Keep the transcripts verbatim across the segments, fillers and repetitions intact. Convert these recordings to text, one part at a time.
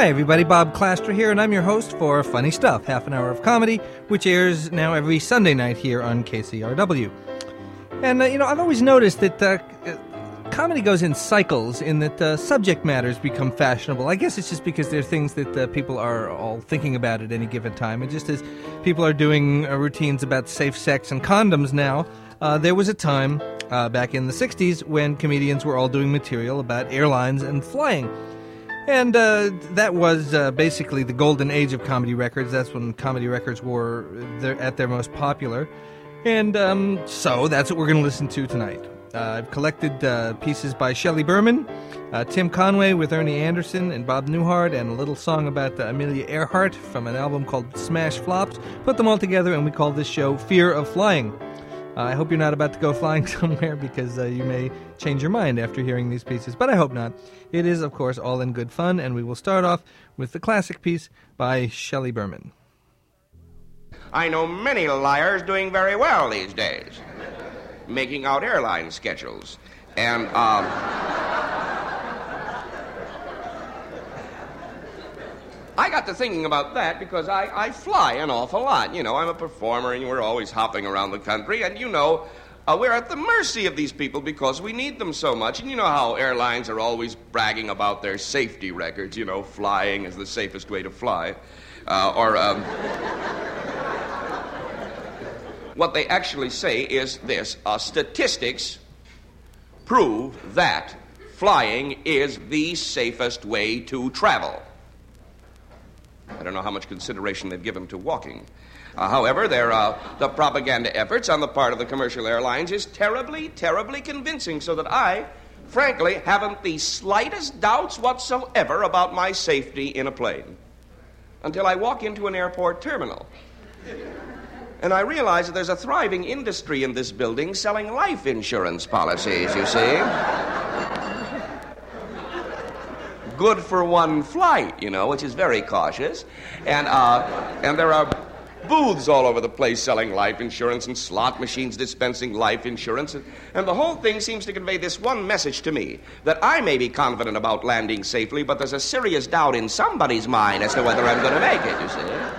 Hi, everybody. Bob Claster here, and I'm your host for Funny Stuff, half an hour of comedy, which airs now every Sunday night here on K C R W. And, uh, you know, I've always noticed that uh, comedy goes in cycles in that uh, subject matters become fashionable. I guess it's just because they're things that uh, people are all thinking about at any given time. And just as people are doing uh, routines about safe sex and condoms now, uh, there was a time uh, back in the sixties when comedians were all doing material about airlines and flying. And uh, that was uh, basically the golden age of comedy records. That's when comedy records were their, at their most popular. And um, so that's what we're going to listen to tonight. Uh, I've collected uh, pieces by Shelley Berman, uh, Tim Conway with Ernie Anderson and Bob Newhart, and a little song about uh, Amelia Earhart from an album called Smash Flops. Put them all together, and we call this show Fear of Flying. Uh, I hope you're not about to go flying somewhere because uh, you may change your mind after hearing these pieces, but I hope not. It is, of course, all in good fun, and we will start off with the classic piece by Shelley Berman. I know many liars doing very well these days, making out airline schedules. And, um... I got to thinking about that because I, I fly an awful lot. You know, I'm a performer and we're always hopping around the country. And, you know, uh, we're at the mercy of these people because we need them so much. And you know how airlines are always bragging about their safety records. You know, flying is the safest way to fly. Uh, or, um... what they actually say is this. Uh, statistics prove that flying is the safest way to travel. I don't know how much consideration they've given to walking. Uh, however, their, uh, the propaganda efforts on the part of the commercial airlines is terribly, terribly convincing, so that I, frankly, haven't the slightest doubts whatsoever about my safety in a plane until I walk into an airport terminal. And I realize that there's a thriving industry in this building selling life insurance policies, you see. Good for one flight, you know, which is very cautious. And uh, and there are booths all over the place selling life insurance and slot machines dispensing life insurance. And, and the whole thing seems to convey this one message to me, that I may be confident about landing safely, but there's a serious doubt in somebody's mind as to whether I'm going to make it, you see.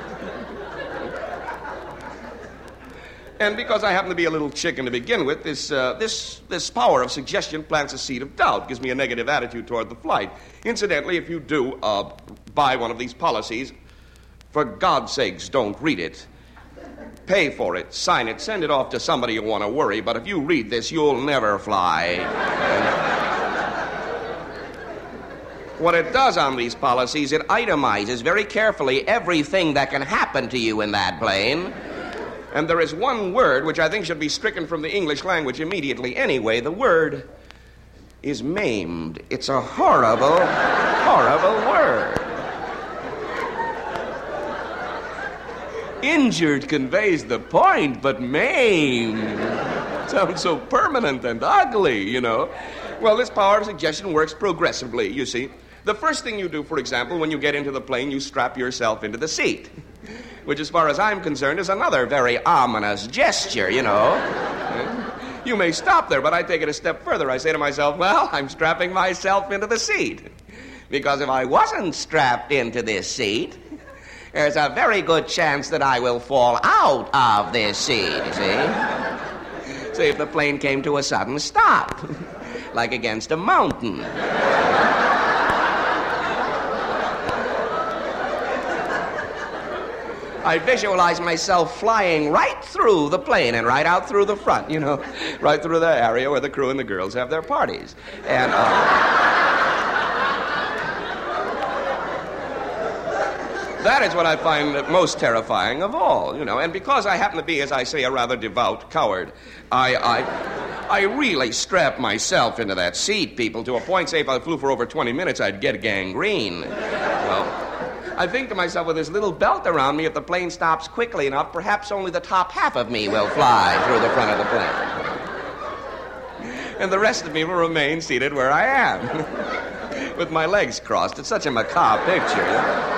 And because I happen to be a little chicken to begin with, this, uh, this, this power of suggestion plants a seed of doubt, gives me a negative attitude toward the flight. Incidentally, if you do uh, buy one of these policies, for God's sakes, don't read it. Pay for it, sign it, send it off to somebody you want to worry, but if you read this, you'll never fly. What it does on these policies, it itemizes very carefully everything that can happen to you in that plane. And there is one word which I think should be stricken from the English language immediately anyway. The word is maimed. It's a horrible, horrible word. Injured conveys the point, but maimed sounds so permanent and ugly, you know. Well, this power of suggestion works progressively, you see. The first thing you do, for example, when you get into the plane, you strap yourself into the seat, which, as far as I'm concerned, is another very ominous gesture, you know. You may stop there, but I take it a step further. I say to myself, well, I'm strapping myself into the seat. Because if I wasn't strapped into this seat, there's a very good chance that I will fall out of this seat, you see. So if the plane came to a sudden stop, like against a mountain. I visualize myself flying right through the plane and right out through the front, you know, right through the area where the crew and the girls have their parties. And, uh, that is what I find most terrifying of all, you know. And because I happen to be, as I say, a rather devout coward, I, I, I really strap myself into that seat, people, to a point, say, if I flew for over twenty minutes, I'd get gangrene. Well, I think to myself, with this little belt around me, if the plane stops quickly enough, perhaps only the top half of me will fly through the front of the plane. And the rest of me will remain seated where I am, with my legs crossed. It's such a macabre picture. You know?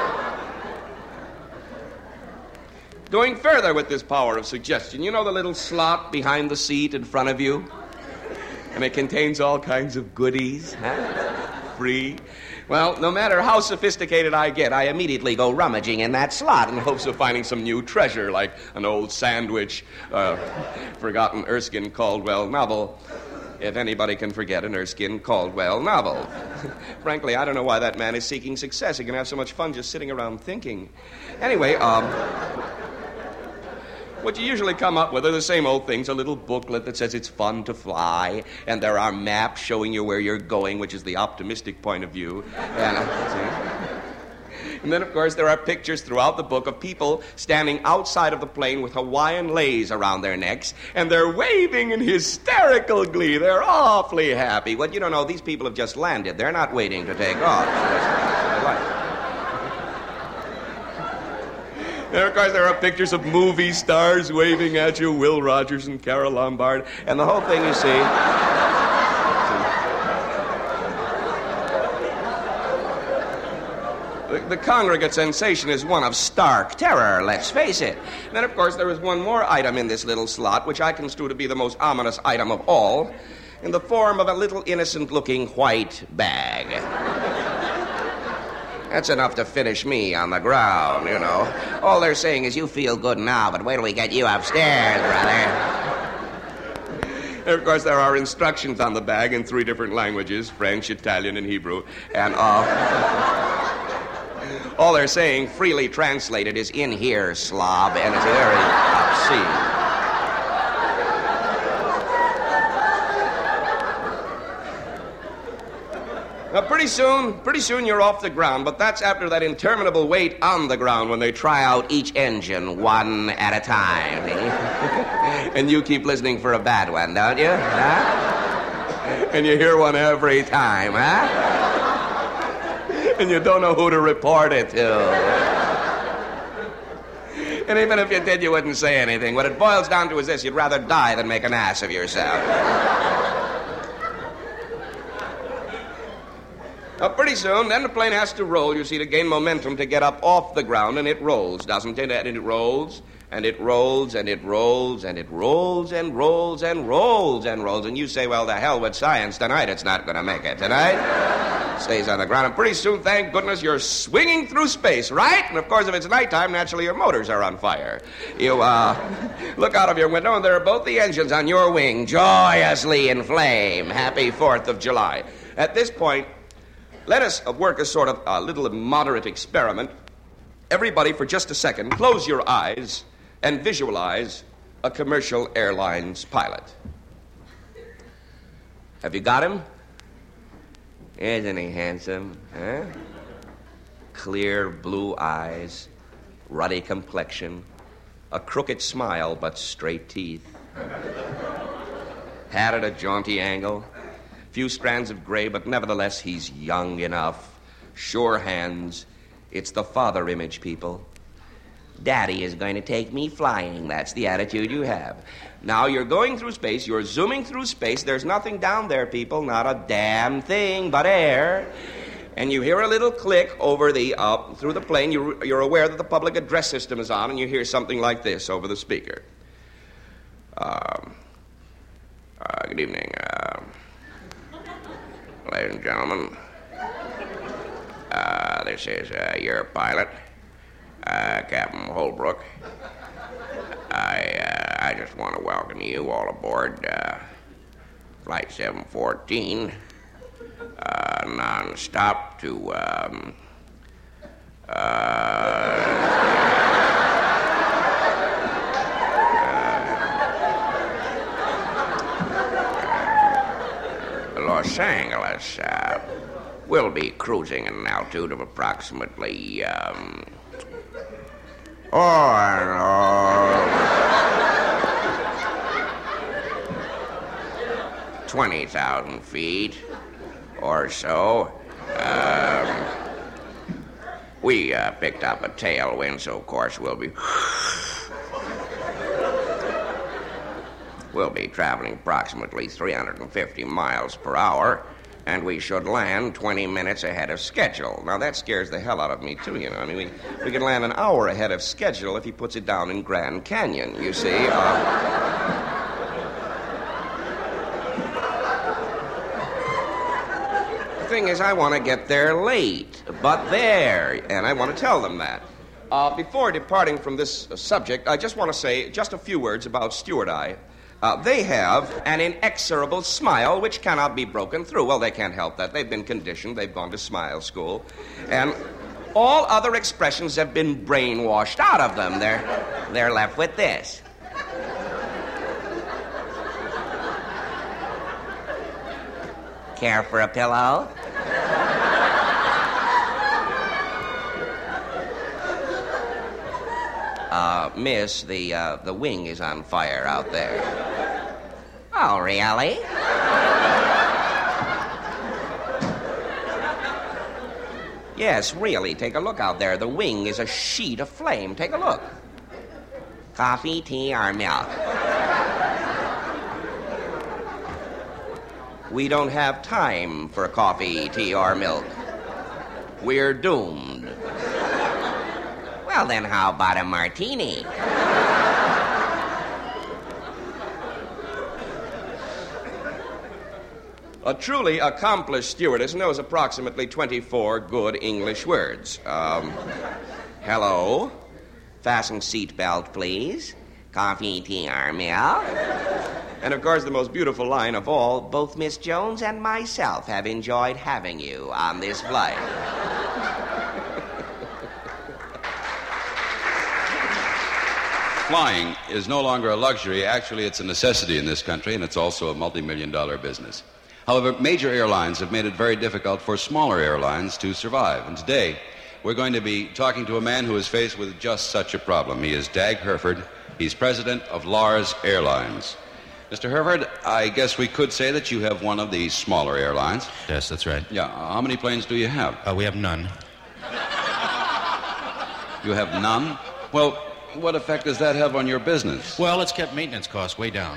Going further with this power of suggestion, you know the little slot behind the seat in front of you? And it contains all kinds of goodies, huh? Free. Well, no matter how sophisticated I get, I immediately go rummaging in that slot in hopes of finding some new treasure, like an old sandwich, a forgotten Erskine Caldwell novel. If anybody can forget an Erskine Caldwell novel. Frankly, I don't know why that man is seeking success. He can have so much fun just sitting around thinking. Anyway, um... what you usually come up with are the same old things, a little booklet that says it's fun to fly, and there are maps showing you where you're going, which is the optimistic point of view. And, uh, see? And then, of course, there are pictures throughout the book of people standing outside of the plane with Hawaiian leis around their necks, and they're waving in hysterical glee. They're awfully happy. What you don't know, these people have just landed. They're not waiting to take off. So that's, that's what they like. There, of course, there are pictures of movie stars waving at you, Will Rogers and Carole Lombard, and the whole thing, you see... the, the congregate sensation is one of stark terror, let's face it. And then, of course, there is one more item in this little slot, which I construe to be the most ominous item of all, in the form of a little innocent-looking white bag. That's enough to finish me on the ground, you know. All they're saying is you feel good now, but wait till we get you upstairs, brother. And of course, there are instructions on the bag in three different languages, French, Italian, and Hebrew. And uh, all they're saying, freely translated, is in here, slob, and it's very obscene. Now, pretty soon, pretty soon you're off the ground, but that's after that interminable wait on the ground when they try out each engine one at a time. Eh? And you keep listening for a bad one, don't you? Huh? And you hear one every time, huh? And you don't know who to report it to. And even if you did, you wouldn't say anything. What it boils down to is this: you'd rather die than make an ass of yourself. Now, pretty soon, then the plane has to roll, you see, to gain momentum to get up off the ground, and it rolls, doesn't it? And it rolls, and it rolls, and it rolls, and it rolls, and rolls, and rolls, and rolls. And you say, well, the hell with science. Tonight it's not going to make it. Tonight stays on the ground, and pretty soon, thank goodness, you're swinging through space, right? And, of course, if it's nighttime, naturally your motors are on fire. You, uh, look out of your window, and there are both the engines on your wing, joyously in flame. Happy fourth of July. At this point, let us work a sort of a little moderate experiment. Everybody, for just a second, close your eyes and visualize a commercial airlines pilot. Have you got him? Isn't he handsome, huh? Clear blue eyes, ruddy complexion, a crooked smile but straight teeth. Hat at a jaunty angle. Few strands of gray, but nevertheless, he's young enough. Sure hands. It's the father image, people. Daddy is going to take me flying. That's the attitude you have. Now, you're going through space. You're zooming through space. There's nothing down there, people. Not a damn thing but air. And you hear a little click over the, uh, through the plane. You're, you're aware that the public address system is on, and you hear something like this over the speaker. Um, uh, good evening, uh... ladies and gentlemen, uh, this is uh, your pilot, uh, Captain Holbrook. I uh, I just want to welcome you all aboard uh, Flight seven fourteen, uh, non-stop to um, uh, Los Angeles. Uh, we'll be cruising at an altitude of approximately, um, oh, twenty thousand feet or so. Um, we uh, picked up a tailwind, so of course we'll be... We'll be traveling approximately three hundred fifty miles per hour, and we should land twenty minutes ahead of schedule. Now, that scares the hell out of me, too, you know. I mean, we, we can land an hour ahead of schedule if he puts it down in Grand Canyon, you see. Uh, The thing is, I want to get there late. But there, and I want to tell them that. Uh, before departing from this uh, subject, I just want to say just a few words about Stewart Eye. Uh, they have an inexorable smile which cannot be broken through. Well, they can't help that. They've been conditioned. They've gone to smile school. And all other expressions have been brainwashed out of them. They're, they're left with this. Care for a pillow? Uh, miss, the, uh, the wing is on fire out there. Oh, really? Yes, really. Take a look out there. The wing is a sheet of flame. Take a look. Coffee, tea, or milk? We don't have time for coffee, tea, or milk. We're doomed. Well, then how about a martini? A truly accomplished stewardess knows approximately twenty-four good English words. Um, hello. Fasten seatbelt, please. Coffee, tea, or milk? And, of course, the most beautiful line of all, both Miss Jones and myself have enjoyed having you on this flight. Flying is no longer a luxury. Actually, it's a necessity in this country, and it's also a multi-million dollar business. However, major airlines have made it very difficult for smaller airlines to survive. And today, we're going to be talking to a man who is faced with just such a problem. He is Dag Herford. He's president of Lars Airlines. Mister Herford, I guess we could say that you have one of the smaller airlines. Yes, that's right. Yeah. How many planes do you have? Uh, we have none. You have none? Well, what effect does that have on your business? Well, it's kept maintenance costs way down.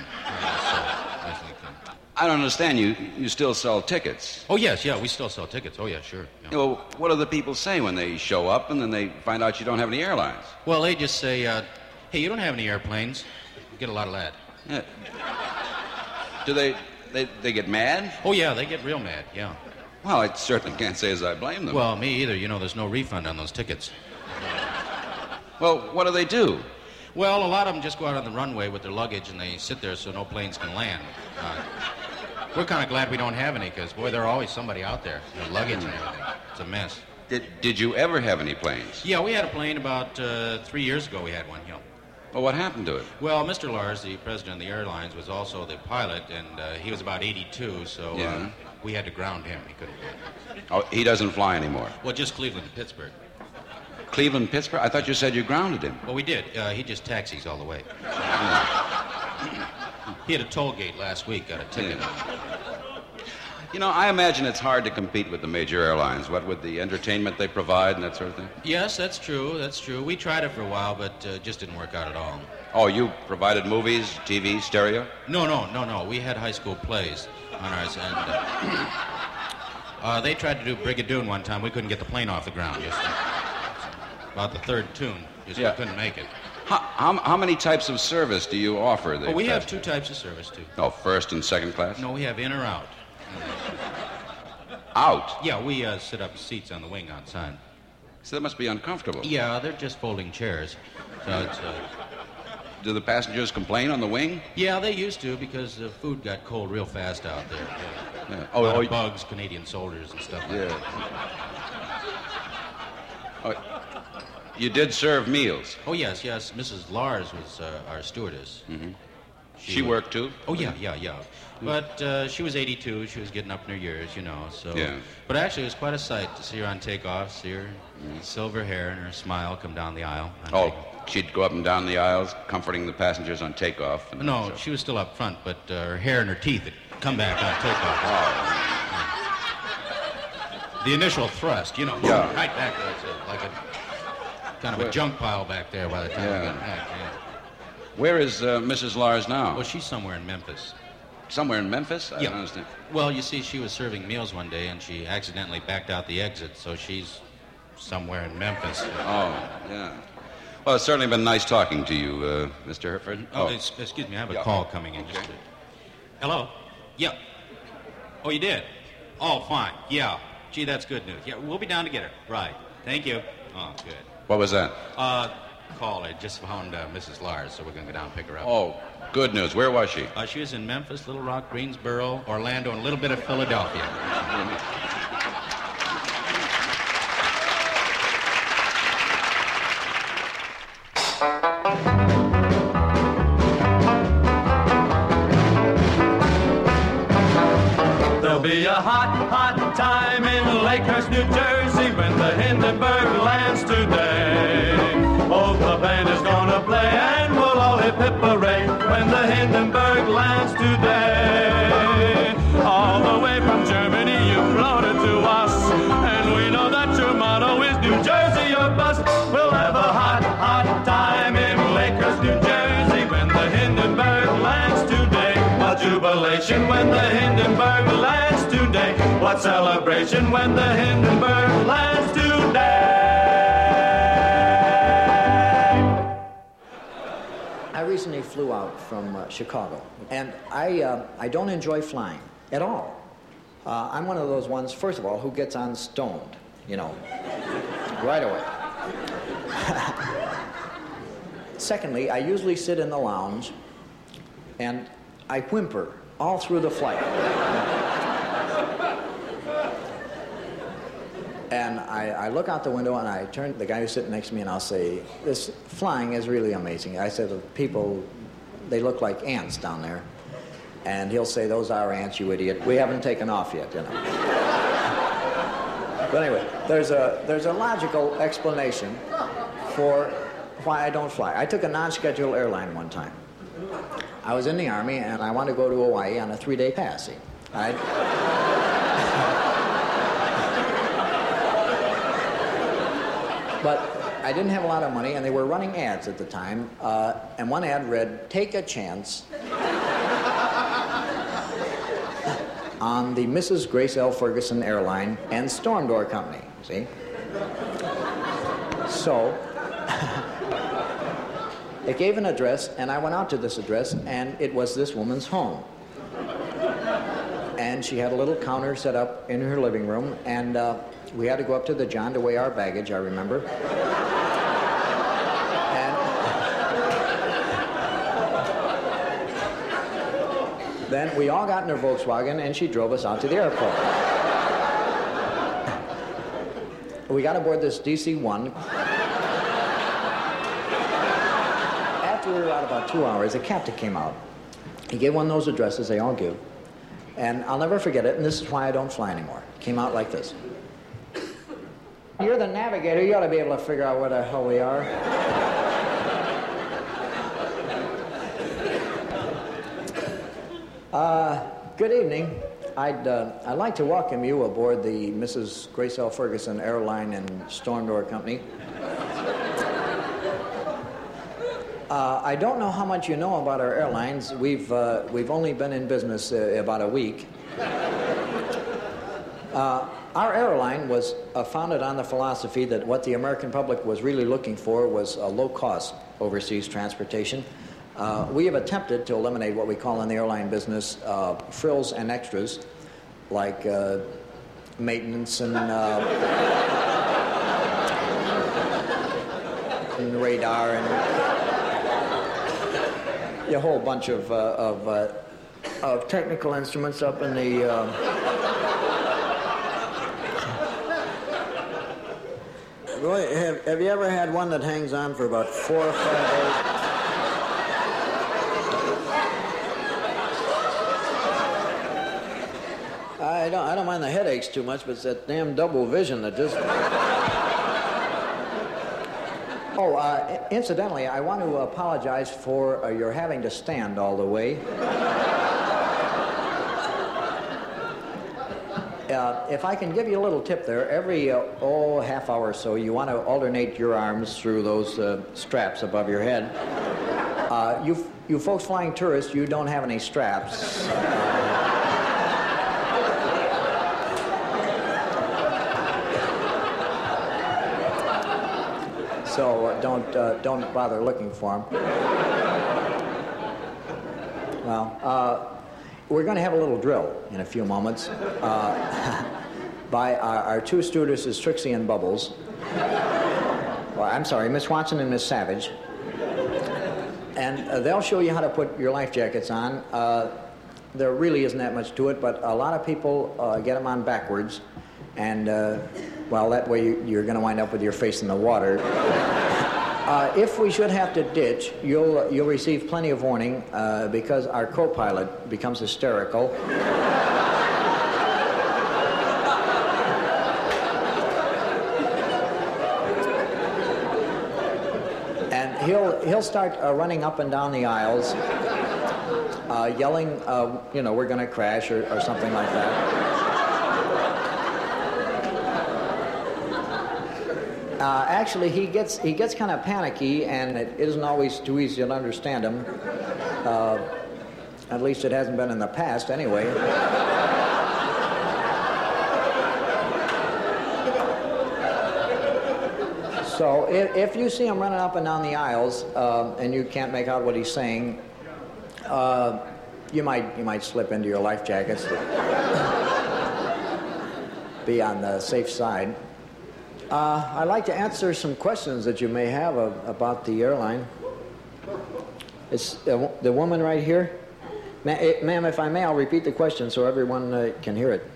I don't understand. You you still sell tickets. Oh, yes, yeah, we still sell tickets. Oh, yeah, sure. Yeah. Well, what do the people say when they show up and then they find out you don't have any airlines? Well, they just say, uh, hey, you don't have any airplanes. You get a lot of that. Yeah. Do they, they they get mad? Oh, yeah, they get real mad, yeah. Well, I certainly can't say as I blame them. Well, me either. You know, there's no refund on those tickets. Well, what do they do? Well, a lot of them just go out on the runway with their luggage and they sit there so no planes can land. Uh, we're kind of glad we don't have any because, boy, there's always somebody out there. Their luggage and everything. It's a mess. Did, did you ever have any planes? Yeah, we had a plane about uh, three years ago. We had one, yeah. Well, what happened to it? Well, Mister Lars, the president of the airlines, was also the pilot, and uh, he was about eighty-two, so Yeah. uh, we had to ground him. He couldn't go. Oh, he doesn't fly anymore. Well, just Cleveland to Pittsburgh. Cleveland, Pittsburgh? I thought you said you grounded him. Well, we did. Uh, he just taxis all the way. He had a toll gate last week, got a ticket. You know, I imagine it's hard to compete with the major airlines, what with the entertainment they provide and that sort of thing. Yes, that's true, that's true. We tried it for a while, but uh, just didn't work out at all. Oh, you provided movies, T V, stereo? No, no, no, no. We had high school plays on ours, and uh, uh, they tried to do Brigadoon one time. We couldn't get the plane off the ground. Just uh, about the third tune. Just Yeah. we couldn't make it. How, how, how many types of service do you offer? The Oh, we have passengers? two types of service, too. Oh, first and second class? No, we have in or out. Out? Yeah, we uh, set up seats on the wing outside. So that must be uncomfortable. Yeah, they're just folding chairs. So it's, uh, Do the passengers complain on the wing? yeah, they used to because the food got cold real fast out there. Yeah. Oh, Oh, a lot oh, of bugs, Canadian soldiers and stuff like that. yeah. Oh, you did serve meals. Oh, yes, yes. Missus Lars was uh, our stewardess. Mm-hmm. She worked too? Oh, yeah, yeah, yeah. But uh, she was eighty-two. She was getting up in her years, you know. So. Yeah. But actually, it was quite a sight to see her on takeoff, see her silver hair and her smile come down the aisle. on Oh, takeoff. she'd go up and down the aisles, comforting the passengers on takeoff. And No, so- she was still up front, but uh, her hair and her teeth had come back on takeoff. The initial thrust, you know, Yeah. right back there. It's a- like a kind of a Well- junk pile back there by the time Yeah. we got back. Yeah. Where is uh, Missus Lars now? Well, she's somewhere in Memphis. Somewhere in Memphis? I Yeah. don't understand. Well, you see, she was serving meals one day, and she accidentally backed out the exit, so she's somewhere in Memphis. Oh, yeah. Well, it's certainly been nice talking to you, uh, Mister Herford. Oh, it's- excuse me, I have a Yeah. call coming in. Just Okay. a- Hello? Yeah. Oh, you did? Oh, fine. Yeah. Gee, that's good news. Yeah, we'll be down to get her. Right. Thank you. Oh, good. What was that? Uh, call. I just found uh, Missus Lars, so we're going to go down and pick her up. Oh, good news. Where was she? Uh, she was in Memphis, Little Rock, Greensboro, Orlando, and a little bit of Philadelphia. There'll be a hot, hot time in Lakehurst, New Jersey when the Hindenburg lands today. Oh, the band is gonna play and we'll all hip hip hooray when the Hindenburg lands today. All the way from Germany you floated to us, and we know that your motto is New Jersey or bust. We'll have a hot, hot time in Lakehurst, New Jersey when the Hindenburg lands today. What jubilation when the Hindenburg lands today. What celebration when the Hindenburg lands today. I recently flew out from uh, Chicago, and I, uh, I don't enjoy flying at all. Uh, I'm one of those ones, first of all, who gets on stoned, you know, right away. Secondly, I usually sit in the lounge, and I whimper all through the flight. And I, I look out the window and I turn to the guy who's sitting next to me and I'll say, this flying is really amazing. I said, the people, they look like ants down there. And he'll say, those are ants, you idiot. We haven't taken off yet, you know. But anyway, there's a, there's a logical explanation for why I don't fly. I took a non-scheduled airline one time. I was in the Army and I wanted to go to Hawaii on a three-day pass. See, I But I didn't have a lot of money, and they were running ads at the time. Uh, and one ad read, "Take a chance on the Missus Grace L. Ferguson Airline and Storm Door Company." See? So it gave an address, and I went out to this address, and it was this woman's home. And she had a little counter set up in her living room, and uh, we had to go up to the John to weigh our baggage, I remember. And then we all got in her Volkswagen, and she drove us out to the airport. We got aboard this D C one. After we were out about two hours, a captain came out. He gave one of those addresses they all give. And I'll never forget it, and this is why I don't fly anymore. It came out like this. You're the navigator. You ought to be able to figure out where the hell we are. Uh, good evening. I'd, uh, I'd like to welcome you aboard the Missus Grace L. Ferguson Airline and Storm Door Company. Uh, I don't know how much you know about our airlines. We've, uh, we've only been in business uh, about a week. Uh, our airline was uh, founded on the philosophy that what the American public was really looking for was a low-cost overseas transportation. Uh, we have attempted to eliminate what we call in the airline business uh, frills and extras, like uh, maintenance and, uh, and radar and a whole bunch of, uh, of, uh, of technical instruments up in the... Uh... Boy, have, have you ever had one that hangs on for about four or five days? I don't, I don't mind the headaches too much, but it's that damn double vision that just... Oh, uh, incidentally, I want to apologize for uh, your having to stand all the way. Uh, if I can give you a little tip there, every, uh, oh, half hour or so, you want to alternate your arms through those uh, straps above your head. Uh, you, you folks flying tourists, you don't have any straps. So uh, don't uh, don't bother looking for them. Well, uh, we're going to have a little drill in a few moments uh, by our, our two stewardesses, Trixie and Bubbles. Well, I'm sorry, Miss Watson and Miss Savage. And uh, they'll show you how to put your life jackets on. Uh, there really isn't that much to it, but a lot of people uh, get them on backwards. And, uh, well, that way you're going to wind up with your face in the water. Uh, if we should have to ditch, you'll, uh, you'll receive plenty of warning uh, because our co-pilot becomes hysterical. And he'll, he'll start uh, running up and down the aisles, uh, yelling, uh, you know, we're going to crash or, or something like that. Uh, actually, he gets he gets kind of panicky, and it isn't always too easy to understand him. Uh, at least it hasn't been in the past, anyway. So if, if you see him running up and down the aisles, uh, and you can't make out what he's saying, uh, you might you might slip into your life jackets. Be on the safe side. Uh, I'd like to answer some questions that you may have uh, about the airline. It's uh, the woman right here. Ma eh, ma'am, if I may, I'll repeat the question so everyone uh, can hear it.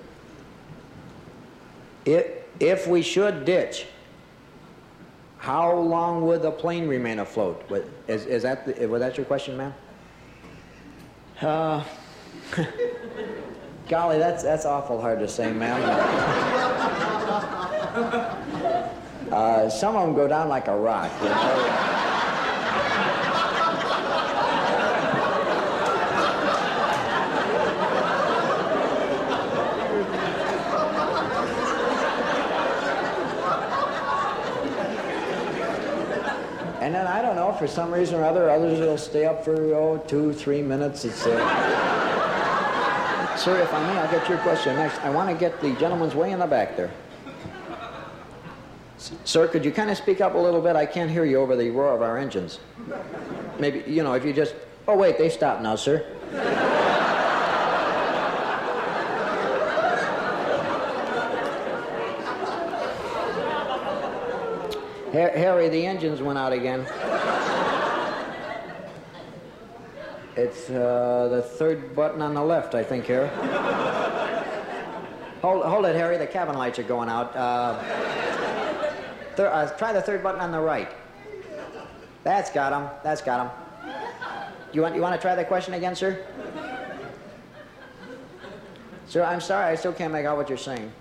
If, if we should ditch, how long would the plane remain afloat? Is, is that the, was that your question, ma'am? Uh, golly, that's, that's awful hard to say, ma'am. Uh, some of them go down like a rock, you know? And then, I don't know, for some reason or other, others will stay up for, oh, two, three minutes. It's, uh... Sir, if I may, I'll get your question next. I want to get the gentleman's way in the back there. Sir, could you kind of speak up a little bit? I can't hear you over the roar of our engines. Maybe, you know, if you just... Oh, wait, they stopped now, sir. Harry, the engines went out again. It's uh, the third button on the left, I think, Harry. Hold, hold it, Harry. The cabin lights are going out. Uh, Thir uh, try the third button on the right. That's got him. That's got him. You want, you want to try that question again, sir? Sir, I'm sorry. I still can't make out what you're saying.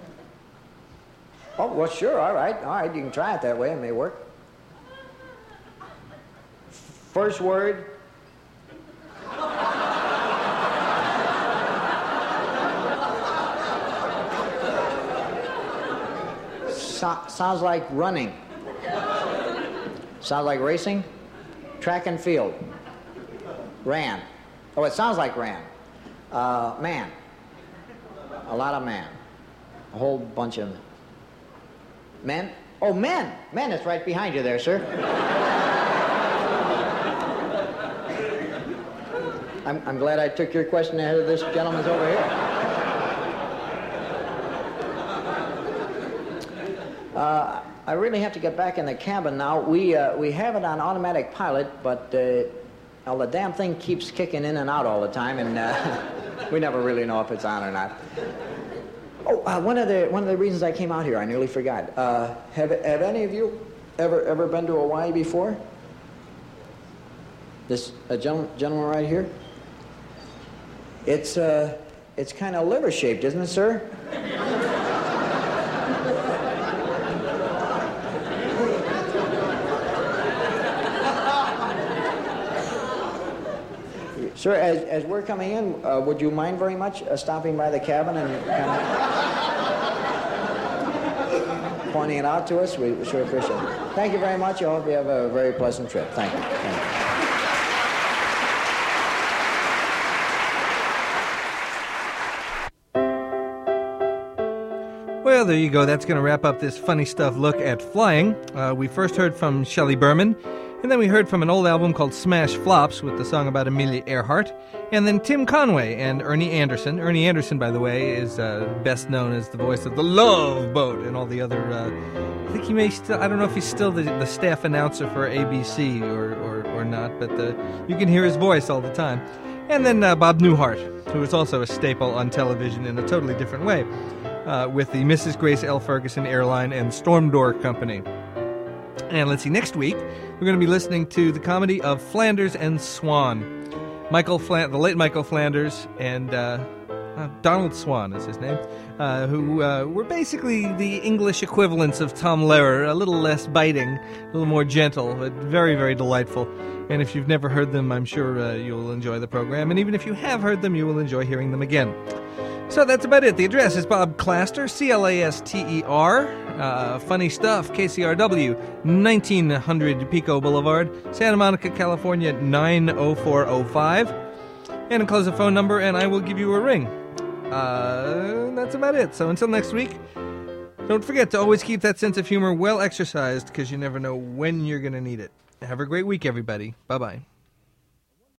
Oh, well, sure. All right. All right. You can try it that way. It may work. First word. So, sounds like running. Sounds like racing. Track and field. Ran. Oh, it sounds like ran. Uh, man. A lot of man. A whole bunch of men. Oh, men. Men, it's right behind you there, sir. I'm, I'm glad I took your question ahead of this gentleman's over here. Uh, I really have to get back in the cabin now. We, uh, we have it on automatic pilot, but uh, well, the damn thing keeps kicking in and out all the time, and uh, we never really know if it's on or not. Oh, uh, one of the one of the reasons I came out here, I nearly forgot. Uh, have have any of you ever ever been to Hawaii before? This a gentleman, gentleman right here. It's uh, it's kind of liver shaped, isn't it, sir? Sir, as, as we're coming in, uh, would you mind very much uh, stopping by the cabin and kind of pointing it out to us? We sure appreciate it. Thank you very much. I hope you have a very pleasant trip. Thank you. Thank you. Well, there you go. That's going to wrap up this funny stuff look at flying. Uh, we first heard from Shelley Berman, And then we heard from an old album called Smash Flops with the song about Amelia Earhart. And then Tim Conway and Ernie Anderson. Ernie Anderson, by the way, is uh, best known as the voice of The Love Boat and all the other... Uh, I think he may still... I don't know if he's still the, the staff announcer for A B C or, or, or not, but uh, you can hear his voice all the time. And then uh, Bob Newhart, who is also a staple on television in a totally different way, uh, with the Missus Grace L. Ferguson Airline and Storm Door Company. And let's see, next week, we're going to be listening to the comedy of Flanders and Swan. Michael Flan- the late Michael Flanders and uh, uh, Donald Swan is his name, uh, who uh, were basically the English equivalents of Tom Lehrer, a little less biting, a little more gentle, but very, very delightful. And if you've never heard them, I'm sure uh, you'll enjoy the program. And even if you have heard them, you will enjoy hearing them again. So that's about it. The address is Bob Claster, C L A S T E R, uh, Funny Stuff, K C R W, nineteen hundred Pico Boulevard, Santa Monica, California, nine oh four oh five. And enclose a phone number, and I will give you a ring. Uh, that's about it. So until next week, don't forget to always keep that sense of humor well exercised, because you never know when you're going to need it. Have a great week, everybody. Bye-bye.